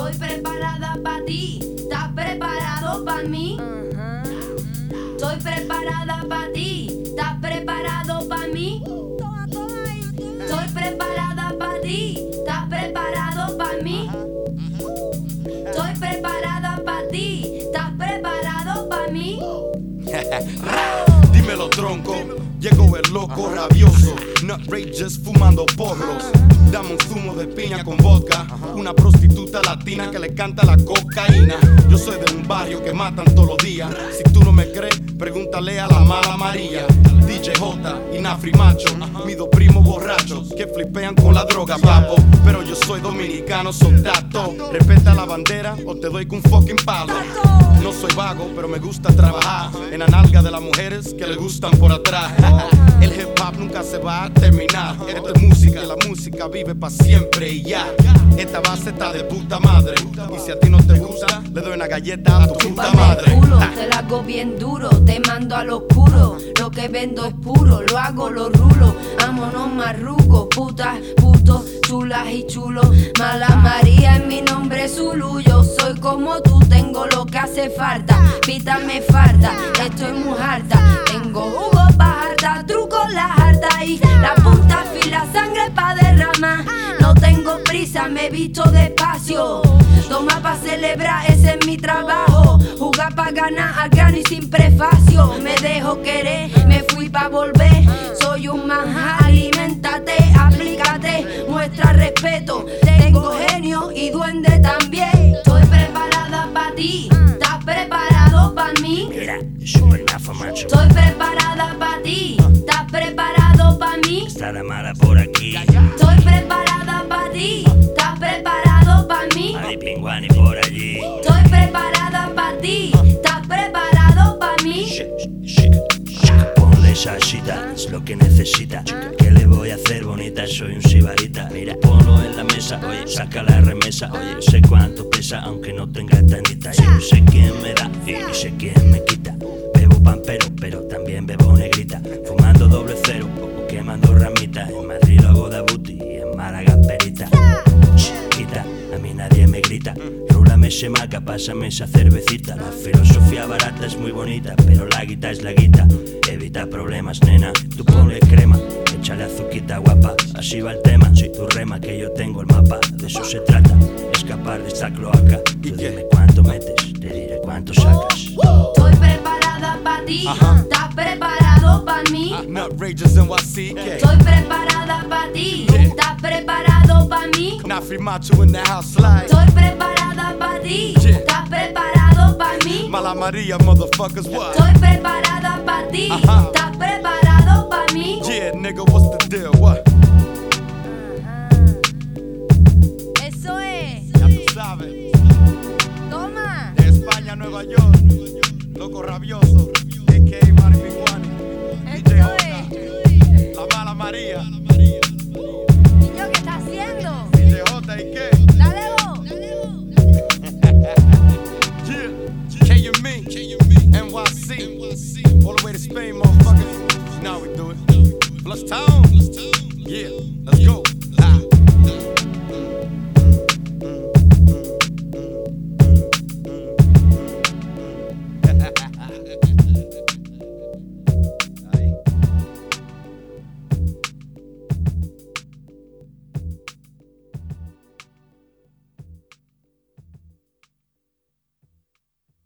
Estoy preparada para ti. ¿Estás preparado para mí? Estoy preparada para ti. ¿Estás preparado para mí? Estoy preparada para ti. ¿Estás preparado para mí? Estoy preparada para ti. ¿Estás preparado para mí? Dímelo, tronco. Llegó el loco rabioso, Nutrageous fumando porros. Dame un zumo de piña con vodka, una prostituta latina que le canta la cocaína. Yo soy de un barrio que matan todos los días. Si tú no me crees, pregúntale a la mala María. DJ J y Nafri Macho, mis dos primos borrachos que flipean con la droga, papo. Pero yo soy dominicano, soldato. Respeta la bandera o te doy con un fucking palo. No soy vago, pero me gusta trabajar en la nalga de las mujeres que le gustan por atrás. El hip hop nunca se va a terminar. Esto es música y la música vive pa' siempre y ya. Esta base está de puta madre. Y si a ti no te gusta, le doy una galleta a tu puta madre. Te la hago bien duro, te mando al oscuro. Lo que vendo es puro, lo hago, lo rulo. Vámonos marrucos, putas, putos, chulas y chulos. Mala María es mi nombre Zulu. Yo soy como tú, tengo lo que hace falta. Pita me falta, estoy muy harta. Tengo jugo pa' harta, truco la harta y la punta fila, sangre pa' derramar. No tengo prisa, me he visto despacio. Toma pa' celebrar, ese es mi trabajo. Jugar pa' ganar al grano y sin prefacio. Me dejo querer, me fui pa' volver. Soy un manjar, aliméntate, aplícate, muestra respeto. Tengo genio y duende también. Estoy preparada pa' ti, ¿estás preparado pa' mí? Mira, super nafa, macho. Estoy preparada pa' ti, ¿estás preparado pa' mí? Está la mala por aquí. Estoy preparada pa' ti, ¿estás preparado pa' mí? Hay pinguani por allí. Estoy preparada pa' ti, ¿estás preparado pa' mí? Ponle salsita, es lo que necesita. ¿Qué le voy a hacer, bonita? Soy un sibarita. Mira, ponlo en la mesa, oye, saca la remesa. Oye, yo sé cuánto pesa, aunque no tenga tantita. Yo sé quién me da y sé quién me quita. Bebo pampero, pero también bebo negrita. Fumando doble cero, o quemando ramitas. En Madrid lo hago de booty y en Málaga perita. Chiquita, a mí nadie me grita. Rúlame ese maca, pásame esa cervecita. La filosofía barata es muy bonita, pero la guita es la guita. Evita problemas, nena, tú ponle crema. Échale azuquita guapa, así va el tema. Si tú rema que yo tengo el mapa, de eso se trata. Escapar de esta cloaca. Tú dime cuánto metes, te diré cuánto sacas. Estoy preparada pa' ti, ¿estás preparado pa' mí? Nutrageous NYC. Estoy preparada pa' ti, ¿estás preparado pa' mí? Nafri Macho in the house slide. Estoy preparada pa' ti, ¿estás preparado pa' mí? Mala María, motherfuckers, what? Estoy preparada pa' ti, ¿estás preparado pa' mí? Yeah, nigga, what's the deal? What? Eso es. Ya tú sabes. Toma. De España a Nueva York. Loco rabioso. A.K.A. Marihuana.